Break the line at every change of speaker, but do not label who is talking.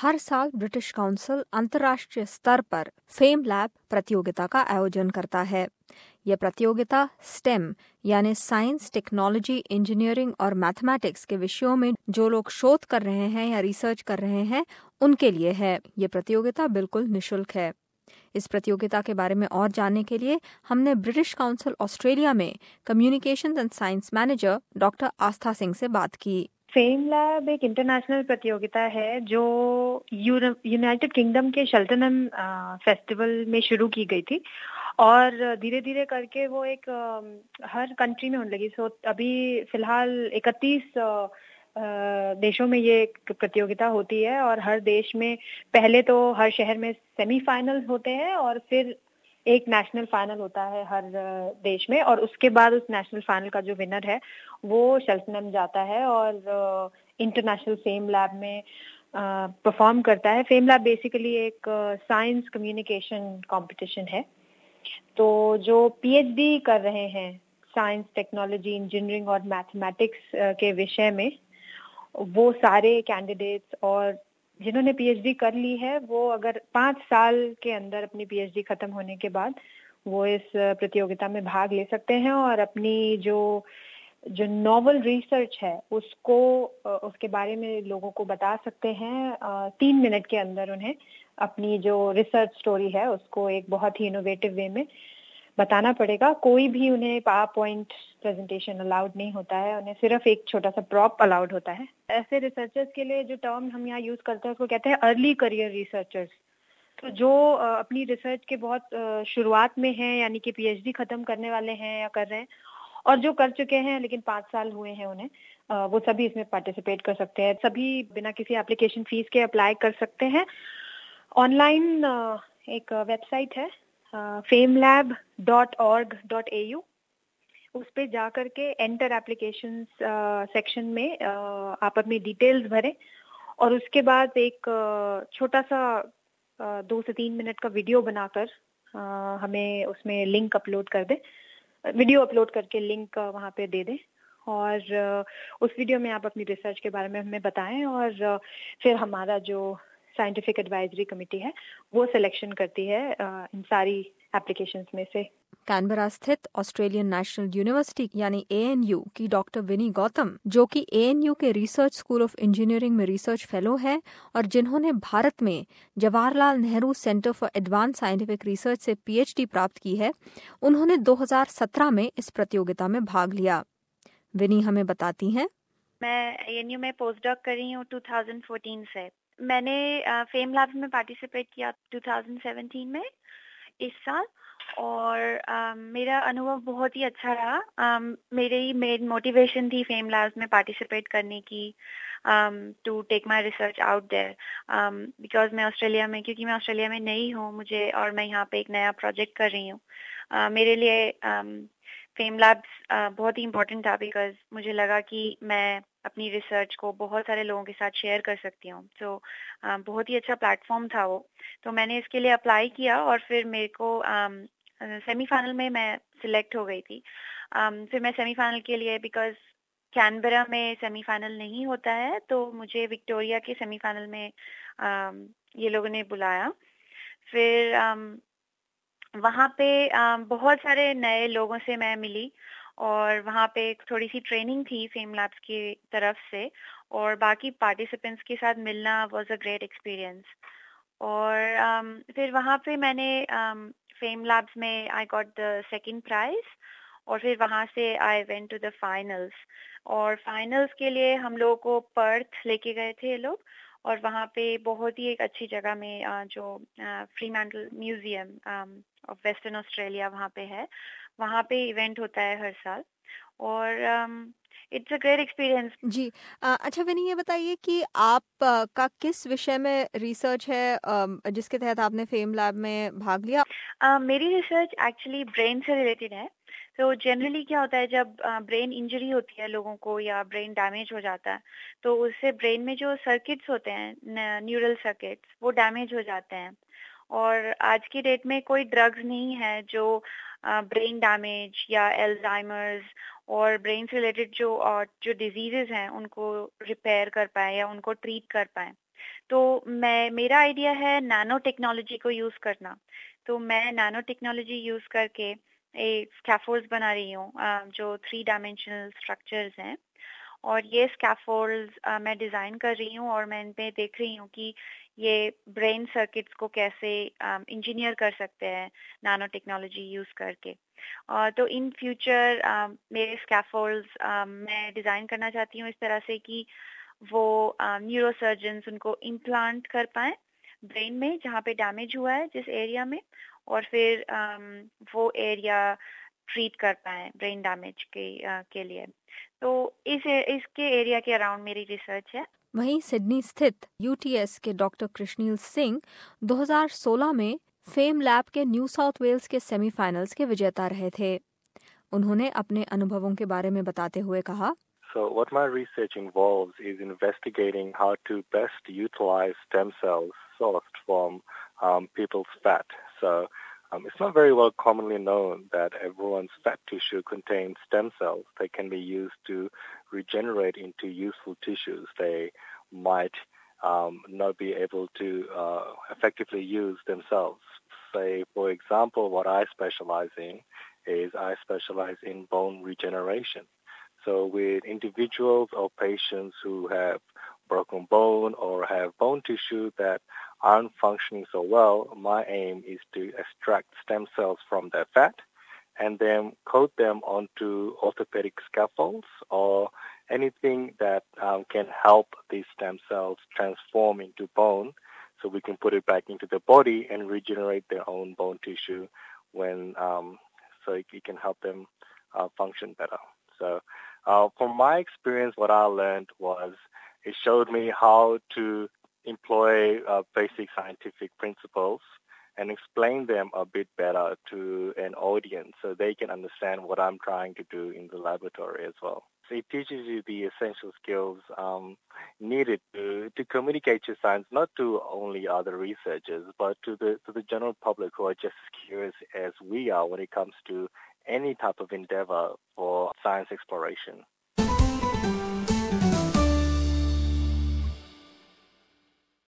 हर साल British council अंतर्राष्ट्रीय स्तर पर फेम लैब प्रतियोगिता का आयोजन करता है। यह प्रतियोगिता स्टेम यानी साइंस, टेक्नोलॉजी, इंजीनियरिंग और मैथमेटिक्स के विषयों में जो लोग शोध कर रहे हैं या रिसर्च कर रहे हैं उनके लिए है। यह प्रतियोगिता बिल्कुल निशुल्क है। इस प्रतियोगिता के बारे में और जानने के लिए हमने ब्रिटिश काउंसिल ऑस्ट्रेलिया में communications and science manager doctor Astha Singh से बात की।
फेम लैब एक इंटरनेशनल प्रतियोगिता है जो यूनाइटेड किंगडम के शेल्टनहम फेस्टिवल में शुरू की गई थी और धीरे धीरे करके वो एक हर कंट्री में होने लगी। सो अभी फिलहाल 31 देशों में ये प्रतियोगिता होती है और हर देश में पहले तो हर शहर में सेमीफाइनल होते हैं और फिर एक नेशनल फाइनल होता है हर देश में और उसके बाद उस नेशनल फाइनल का जो विनर है वो शेल्टनहम जाता है और इंटरनेशनल फेम लैब में परफॉर्म करता है। फेम लैब बेसिकली एक साइंस कम्युनिकेशन कंपटीशन है। तो जो पीएचडी कर रहे हैं साइंस, टेक्नोलॉजी, इंजीनियरिंग और मैथमेटिक्स के विषय में, वो सारे कैंडिडेट्स और जिन्होंने पीएचडी कर ली है वो अगर 5 साल के अंदर अपनी पीएचडी खत्म होने के बाद वो इस प्रतियोगिता में भाग ले सकते हैं और अपनी जो नॉवल रिसर्च है उसको उसके बारे में लोगों को बता सकते हैं। 3 मिनट के अंदर उन्हें अपनी जो रिसर्च स्टोरी है उसको एक बहुत ही इनोवेटिव वे में बताना पड़ेगा। कोई भी उन्हें पावर पॉइंट प्रेजेंटेशन अलाउड नहीं होता है, उन्हें सिर्फ एक छोटा सा प्रॉप अलाउड होता है। ऐसे रिसर्चर्स के लिए जो टर्म हम यहाँ यूज करते हैं उसको कहते हैं अर्ली करियर रिसर्चर्स। तो जो अपनी रिसर्च के बहुत शुरुआत में हैं, यानी कि पीएचडी खत्म करने वाले हैं या कर रहे हैं, और जो कर चुके हैं लेकिन 5 साल हुए हैं उन्हें, वो सभी इसमें पार्टिसिपेट कर सकते हैं। सभी बिना किसी एप्लीकेशन फीस के अप्लाई कर सकते हैं। ऑनलाइन एक वेबसाइट है famelab.org.au, उस पे जा करके एंटर एप्लीकेशंस सेक्शन में आप अपनी डिटेल्स भरें और उसके बाद एक छोटा सा 2 से 3 मिनट का वीडियो बनाकर हमें उसमें लिंक अपलोड कर दें। वीडियो अपलोड करके लिंक वहाँ पे दे दें और उस वीडियो में आप अपनी रिसर्च के बारे में हमें बताएं और फिर हमारा जो साइंटिफिक एडवाइजरी कमेटी है वो सिलेक्शन करती है इन सारी एप्लीकेशंस में से।
कैनबरा स्थित ऑस्ट्रेलियन नेशनल यूनिवर्सिटी यानी एएनयू की डॉक्टर विनी गौतम, जो कि एएनयू के रिसर्च स्कूल ऑफ इंजीनियरिंग में रिसर्च फेलो है और जिन्होंने भारत में Jawaharlal Nehru centre for advance scientific research से पीएचडी प्राप्त की है, उन्होंने 2017 में इस प्रतियोगिता में भाग लिया। विनी हमें बताती हैं।
मैं एएनयू में पोस्ट डॉक कर रही हूँ 2014 से। मैंने फेम लैब में पार्टिसिपेट किया 2017 में इस साल और मेरा अनुभव बहुत ही अच्छा रहा। मेरी मेन मोटिवेशन थी फेम लैब्स में पार्टिसिपेट करने की, to take my research out there, because क्योंकि मैं ऑस्ट्रेलिया में नई हूँ मुझे, और मैं यहाँ पे एक नया प्रोजेक्ट कर रही हूँ। मेरे लिए फेम लैब्स बहुत ही इम्पोर्टेंट था बिकॉज मुझे लगा कि मैं अपनी रिसर्च को बहुत सारे लोगों के साथ शेयर कर सकती हूँ। तो बहुत ही अच्छा प्लेटफॉर्म था वो। तो मैंने इसके लिए अप्लाई किया और फिर मेरे को सेमीफाइनल में मैं सिलेक्ट हो गई थी। फिर मैं सेमीफाइनल के लिए, बिकॉज कैनबरा में सेमीफाइनल नहीं होता है, तो मुझे विक्टोरिया के सेमीफाइनल में ये लोगों ने बुलाया। फिर वहाँ पे बहुत सारे नए लोगों से मैं मिली और वहाँ पे एक थोड़ी सी ट्रेनिंग थी फेम लैब्स की तरफ से, और बाकी पार्टिसिपेंट्स के साथ मिलना वाज अ ग्रेट एक्सपीरियंस। और फिर वहाँ पे मैंने फेम लैब्स में I got the second prize और फिर वहाँ से I went to the finals. और फाइनल्स के लिए हम लोगों को पर्थ लेके गए थे ये लोग, और वहाँ पे बहुत ही एक अच्छी जगह में जो Fremantle museum of western Australia वहाँ पे है, वहाँ पे इवेंट होता है हर साल और इट्स अ ग्रेट एक्सपीरियंस।
जी, अच्छा विनी, ये बताइए कि आप का किस विषय में रिसर्च है जिसके तहत आपने फेम लैब में भाग लिया?
मेरी रिसर्च एक्चुअली ब्रेन से रिलेटेड है। तो जनरली क्या होता है जब ब्रेन इंजरी होती है लोगों को या ब्रेन डैमेज हो जाता है, तो उससे ब्रेन में जो सर्किट्स होते हैं, न्यूरल सर्किट्स, वो डैमेज हो जाते हैं। और आज की डेट में कोई ड्रग्स नहीं है जो ब्रेन डैमेज या एल्जाइमर्स और ब्रेन से रिलेटेड जो डिजीजेस हैं उनको रिपेयर कर पाए या उनको ट्रीट कर पाए। तो मेरा आइडिया है नैनो टेक्नोलॉजी को यूज करना। तो मैं नैनो टेक्नोलॉजी यूज करके स्कैफोल्ड्स बना रही हूँ जो 3 डायमेंशनल स्ट्रक्चर्स हैं। और ये स्कैफोल्ड्स मैं डिजाइन कर रही हूँ और मैं इन पे देख रही हूँ कि ये ब्रेन सर्किट्स को कैसे इंजीनियर कर सकते हैं नैनो टेक्नोलॉजी यूज करके। तो इन फ्यूचर मेरे स्कैफोल्ड्स मैं डिजाइन करना चाहती हूँ इस तरह से कि वो न्यूरोसर्जन्स उनको इम्प्लांट कर पाए ब्रेन में जहाँ पे डैमेज हुआ है जिस एरिया में, और फिर वो एरिया ट्रीट कर पाए ब्रेन डैमेज के लिए। तो इसके एरिया के अराउंड मेरी रिसर्च है।
वहीं सिडनी स्थित यूटीएस के डॉक्टर कृष्णील सिंह 2016 में फेम लैब के न्यू साउथ वेल्स के सेमीफाइनल्स के विजेता रहे थे। उन्होंने अपने अनुभवों के बारे में बताते हुए कहा,
So what my research involves is investigating how to best utilize stem cells sourced from people's fat. So it's not very well commonly known that everyone's fat tissue contains stem cells that can be used to regenerate into useful tissues they might not be able to effectively use themselves. Say, for example, what I specialize in is I specialize in bone regeneration. So with individuals or patients who have broken bone or have bone tissue that aren't functioning so well, my aim is to extract stem cells from their fat and then coat them onto orthopedic scaffolds or anything that can help these stem cells transform into bone so we can put it back into the body and regenerate their own bone tissue when so it can help them function better. So from my experience, what I learned was it showed me how to employ basic scientific principles and explain them a bit better to an audience so they can understand what I'm trying to do in the laboratory as well. So it teaches you the essential skills needed to communicate your science, not to only other researchers, but to the general public who are just as curious as we are when it comes to any type of endeavor for science exploration.